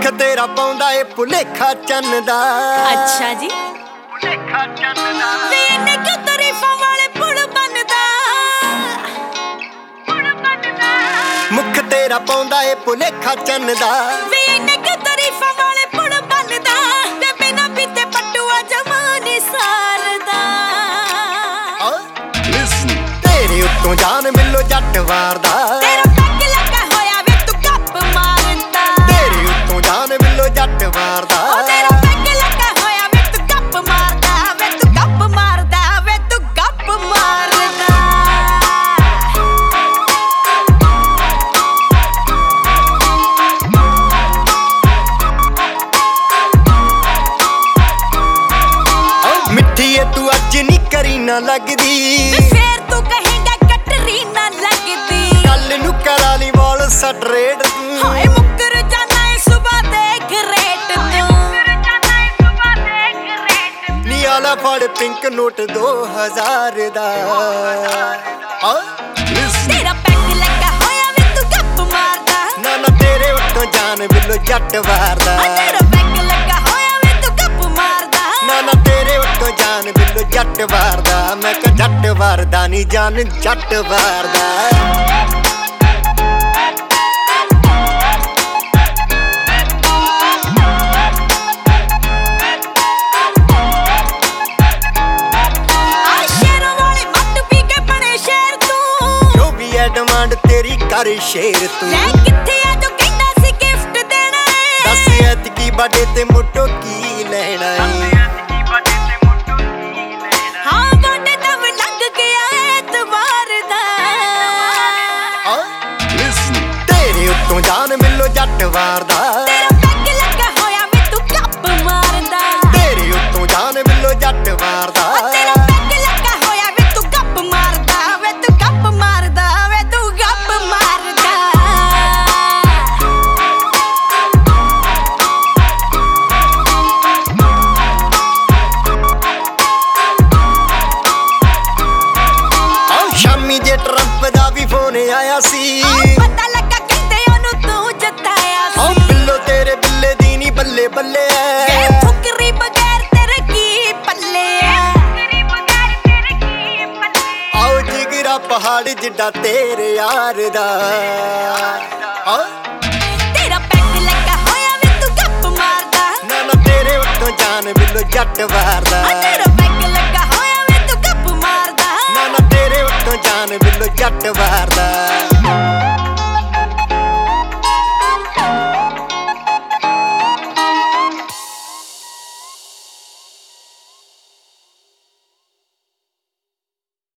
ਮੁਖ ਤੇਰਾ ਪਾਉਂਦਾ ਏ ਭੁਲੇਖਾ ਚੰਨ ਦਾ। ਅੱਛਾ ਜੀ, ਭੁਲੇਖਾ ਚੰਨ ਦਾ ਵੇ ਇਹਨੇ ਕਿਉਂ ਤਾਰੀਫਾਂ ਵਾਲੇ ਪੁਲ ਬਣਦਾ। ਮੁਖ ਤੇਰਾ ਪਾਉਂਦਾ ਏ ਭੁਲੇਖਾ ਚੰਨ ਦਾ। ਵੇ ਇਹਨੇ ਕਿਉਂ ਤਾਰੀਫਾਂ ਵਾਲੇ ਪੁਲ ਬਣਦਾ। ਵੇ ਬਿਨਾਂ ਪੀਤੇ ਪਟੂਆ ਜਮਾਨੀ ਸਾਰਦਾ। ਤੇਰੇ ਉੱਤੋਂ ਜਾਨ ਮਿਲੋ ਜੱਟ ਵਾਰਦਾ। ਤੇਰਾ ਪੈਗ ਲੱਗਾ ਹੋਇਆ ਵੇ ਤੂੰ ਗੱਪ ਮਾਰਦਾ। ਤੇਰੇ ਉੱਤੋਂ ਜਾਨ ਮਿਲੋ ਜੱਟ ਵਾਰਦਾ। ਤੇਰਾ ਪੈਗ ਲੱਗਾ ਹੋਇਆ ਵੇ ਤੂੰ ਗੱਪ ਮਾਰਦਾ। ਵੇ ਤੂੰ ਗੱਪ ਮਾਰਦਾ। ਵੇ ਤੂੰ ਗੱਪ ਮਾਰਦਾ। ਮਿੱਠੀ ਏ ਤੂੰ ਅੱਜ ਨੀ ਕਰੀ ਨਾ ਲੱਗਦੀ। ਫੇਰ ਤੂੰ ਕਹੇਂਗਾ ਕਟਰੀ ਨਾ ਲੱਗਦੀ। ਕੱਲ ਨੂੰ ਕਰਾ ਲਈ ਵਾਲ ਸਟਰੇਟ ਤੂੰ। ਹਾਏ ਮੁੱਕਰ ਜਾਣਾ ਏ ਸੁਬਾ ਦੇ ਗ੍ਰੇਟ ਤੂੰ। ਨੀ ਆਲਾ ਫੜ ਪਿੰਕ ਨੋਟ 2000 ਦਾ। ਤੇਰਾ ਪੈਗ ਲੱਗਾ ਹੋਇਆ ਵੇ ਤੂੰ ਗੱਪ ਮਾਰਦਾ। ਨਾ ਨਾ ਤੇਰੇ ਉੱਤੋਂ ਜਾਨ ਮਿਲੋ ਜੱਟ ਵਾਰਦਾ। ਤੇਰਾ ਪੈਗ ਲੱਗਾ ਹੋਇਆ ਵੇ ਤੂੰ ਗੱਪ ਮਾਰਦਾ। ਨਾ ਨਾ ਤੇਰੇ ਉੱਤੋਂ ਜਾਨ ਮਿਲੋ ਜੱਟ ਵਾਰਦਾ। ਮੈਂ ਕਿਹਾ ਜੱਟ ਵਾਰਦਾ ਨੀ ਜਾਨ ਜੱਟ ਵਾਰਦਾ। ਡਿਮਾਂਡ ਤੇਰੀ ਕਰ ਸ਼ੇਰ ਤੂੰ। ਲੈ ਕਿੱਥੇ ਆ ਜੋ ਕਹਿੰਦਾ ਸੀ ਗਿਫਟ ਦੇਣਾ ਏ। ਦੱਸ ਐਤਕੀ ਬਰਥਡੇ ਤੇ ਮੁੱਢੋਂ ਕੀ ਲੈਣਾ ਏ। ਹਾਂ ਬਰਥਡੇ ਤਾਂ ਲੰਘ ਗਿਆ ਐਤਵਾਰ ਦਾ। ਤੇਰੇ ਉੱਤੋਂ ਜਾਨ ਮਿਲੋ ਜੱਟ ਵਾਰਦਾ। ਤੇਰਾ ਪੈਗ ਲੱਗਾ ਹੋਇਆ ਵੇ ਤੂੰ ਗੱਪ ਮਾਰਦਾ। ਤੇਰੇ ਉੱਤੋਂ ਜਾਨ ਮਿਲੋ ਜੱਟ ਵਾਰਦਾ। ਤੇਰਾ ਪੈਗ ਲੱਗਾ ਹੋਇਆ ਵੇ ਤੂੰ ਗੱਪ ਮਾਰਦਾ। ਵੇ ਤੂੰ ਗੱਪ ਮਾਰਦਾ। ਵੇ ਤੂੰ ਗੱਪ ਮਾਰਦਾ। ਸ਼ਾਮੀ ਜੇ ਟਰੰਪ ਦਾ ਵੀ ਫੋਨ ਆਇਆ ਸੀ। ਪਤਾ ਲੱਗਾ ਕਹਿੰਦੇ ਉਹਨੂੰ ਤੂੰ ਜਿਤਾਇਆ ਸੀ। ਬਿੱਲੋ ਤੇਰੇ ਬਿੱਲੇ ਦੀ ਨੀ ਬੱਲੇ ਬੱਲੇ ਵੇ ਫੁਕਰੀ ਬਗੈਰ ਤੇਰੇ ਕੀ ਪੱਲੇ। ਆਓ ਜਿਗਰਾ ਪਹਾੜ ਜਿੱਡਾ ਤੇਰੇ ਯਾਰ ਦਾ। ਤੇਰਾ ਪੈਗ ਲੱਗਾ ਹੋਇਆ ਵੇ ਤੂੰ ਗੱਪ ਮਾਰਦਾ। ਨਾ ਨਾ ਤੇਰੇ ਉੱਤੋਂ ਜਾਨ ਮਿਲੋ ਜੱਟ ਵਾਰਦਾ। ਤੇਰਾ ਪੈਗ ਲੱਗਾ ਹੋਇਆ ਵੇ ਤੂੰ ਗੱਪ ਮਾਰਦਾ। ਨਾ ਨਾ ਤੇਰੇ ਉੱਤੋਂ ਜਾਨ ਮਿਲੋ ਜੱਟ ਵਾਰਦਾ।